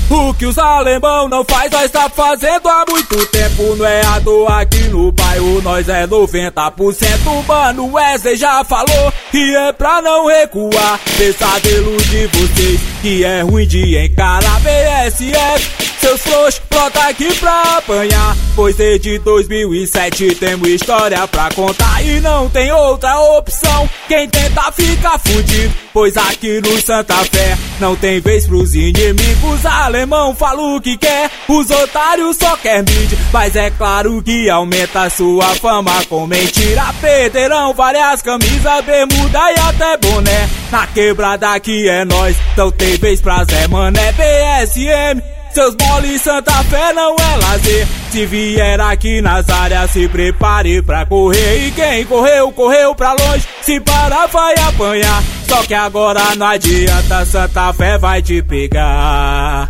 O que os alemão não faz, nós tá fazendo há muito tempo. Não é à toa aqui no bairro, nós é 90%. Mano, Wesley já falou que é pra não recuar. Pesadelo de vocês, que é ruim de encarar. BSF, seus frouxos, pronto aqui pra apanhar. Pois desde 2007 temos história pra contar e não tem outra opção. Quem tenta fica fudido, pois aqui no Santa Fé não tem vez pros inimigos. Alemão fala o que quer, os otários só quer mídia, mas é claro que aumenta sua fama com mentira. Perderão várias camisas, bermuda e até boné. Na quebrada que é nós, não tem vez pra Zé Mané. BSM, seus mole, Santa Fé não é lazer. Se vier aqui nas áreas, se prepare pra correr. E quem correu, correu pra longe, se parar vai apanhar. Só que agora não adianta, Santa Fé vai te pegar.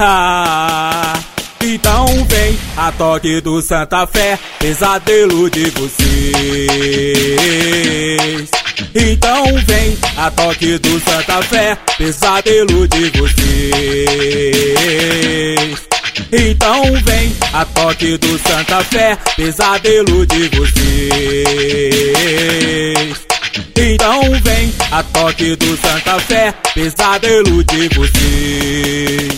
Então vem a toque do Santa Fé, pesadelo de vocês. Então vem a toque do Santa Fé, pesadelo de vocês. Então vem a toque do Santa Fé, pesadelo de vocês. Então vem a toque do Santa Fé, pesadelo de vocês.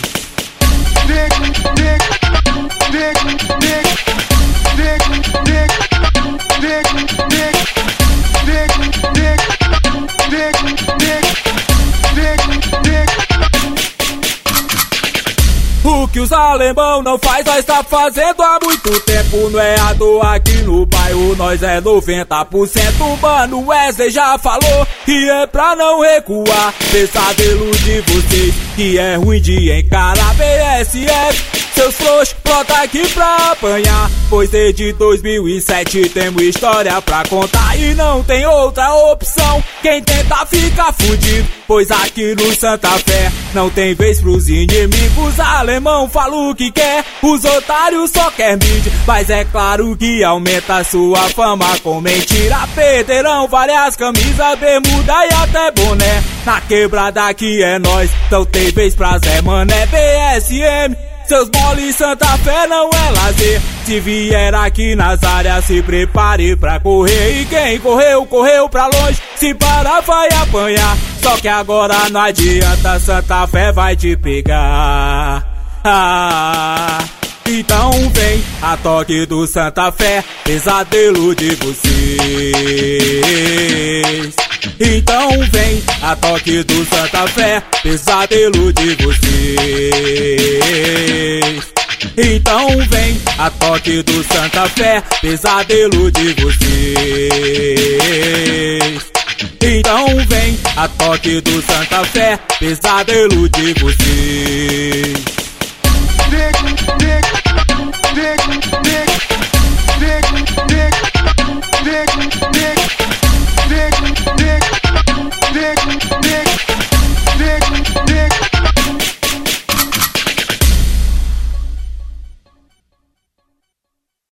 O que os alemão não faz, nós tá fazendo há muito tempo. Não é à toa aqui no bairro, nós é 90%. Mano, Wesley já falou que é pra não recuar. Pesadelo de vocês, que é ruim de encarar. BSF, seus frouxos, pronto aqui pra apanhar. Pois desde 2007 temos história pra contar e não tem outra opção. Quem tenta fica fudido, pois aqui no Santa Fé não tem vez pros inimigos. Alemão fala o que quer, os otários só quer mídia, mas é claro que aumenta sua fama com mentira. Perderão várias camisas, bermuda e até boné. Na quebrada que é nós, não tem vez pra Zé Mané. BSM, seus mole, Santa Fé não é lazer. Se vier aqui nas áreas, se prepare pra correr. E quem correu, correu pra longe, se parar vai apanhar. Só que agora não adianta, Santa Fé vai te pegar. Então vem a toque do Santa Fé, pesadelo de vocês. Então vem a toque do Santa Fé, pesadelo de vocês. Então vem a toque do Santa Fé, pesadelo de vocês. Então vem a toque do Santa Fé, pesadelo de vocês.